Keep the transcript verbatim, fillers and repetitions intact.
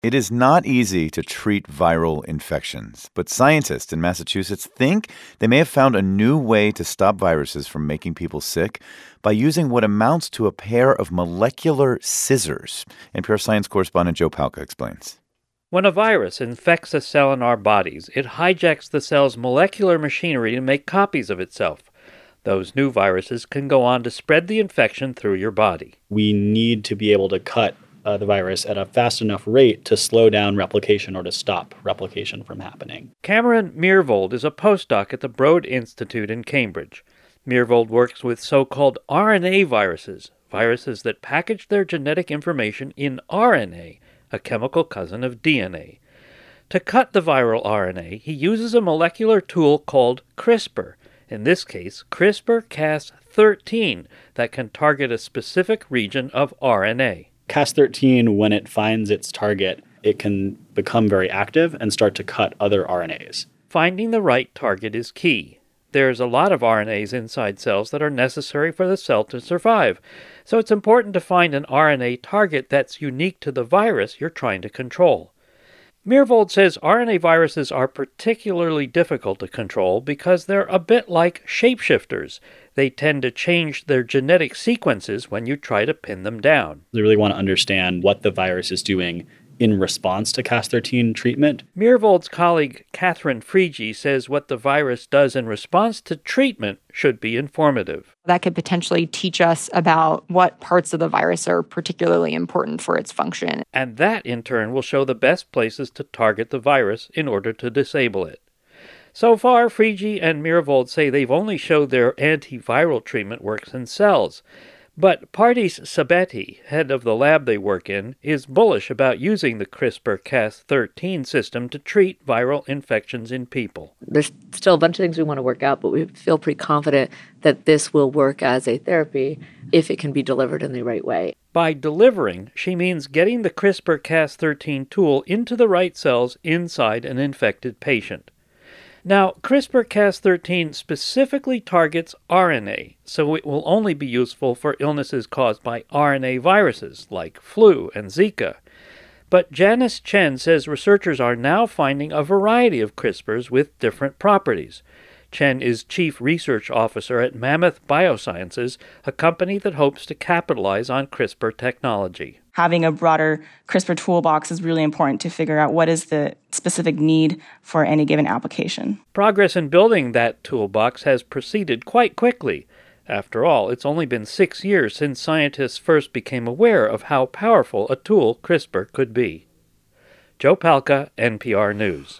It is not easy to treat viral infections, but scientists in Massachusetts think they may have found a new way to stop viruses from making people sick by using what amounts to a pair of molecular scissors. N P R science correspondent Joe Palca explains. When a virus infects a cell in our bodies, it hijacks the cell's molecular machinery to make copies of itself. Those new viruses can go on to spread the infection through your body. We need to be able to cut Uh, the virus at a fast enough rate to slow down replication or to stop replication from happening. Cameron Meervold is a postdoc at the Broad Institute in Cambridge. Meervold works with so-called R N A viruses, viruses that package their genetic information in R N A, a chemical cousin of D N A. To cut the viral R N A, he uses a molecular tool called CRISPR, in this case CRISPR Cas thirteen, that can target a specific region of R N A. Cas thirteen, when it finds its target, it can become very active and start to cut other R N As. Finding the right target is key. There's a lot of R N As inside cells that are necessary for the cell to survive, so it's important to find an R N A target that's unique to the virus you're trying to control. Meervold says R N A viruses are particularly difficult to control because they're a bit like shapeshifters. They tend to change their genetic sequences when you try to pin them down. They really want to understand what the virus is doing in response to Cas thirteen treatment. Meervold's colleague Catherine Friege says what the virus does in response to treatment should be informative. That could potentially teach us about what parts of the virus are particularly important for its function. And that, in turn, will show the best places to target the virus in order to disable it. So far, Friege and Meervold say they've only showed their antiviral treatment works in cells. But Pardis Sabeti, head of the lab they work in, is bullish about using the CRISPR Cas thirteen system to treat viral infections in people. There's still a bunch of things we want to work out, but we feel pretty confident that this will work as a therapy if it can be delivered in the right way. By delivering, she means getting the CRISPR Cas thirteen tool into the right cells inside an infected patient. Now, CRISPR Cas thirteen specifically targets R N A, so it will only be useful for illnesses caused by R N A viruses like flu and Zika. But Janice Chen says researchers are now finding a variety of CRISPRs with different properties. Chen is Chief Research Officer at Mammoth Biosciences, a company that hopes to capitalize on CRISPR technology. Having a broader CRISPR toolbox is really important to figure out what is the specific need for any given application. Progress in building that toolbox has proceeded quite quickly. After all, it's only been six years since scientists first became aware of how powerful a tool CRISPR could be. Joe Palca, N P R News.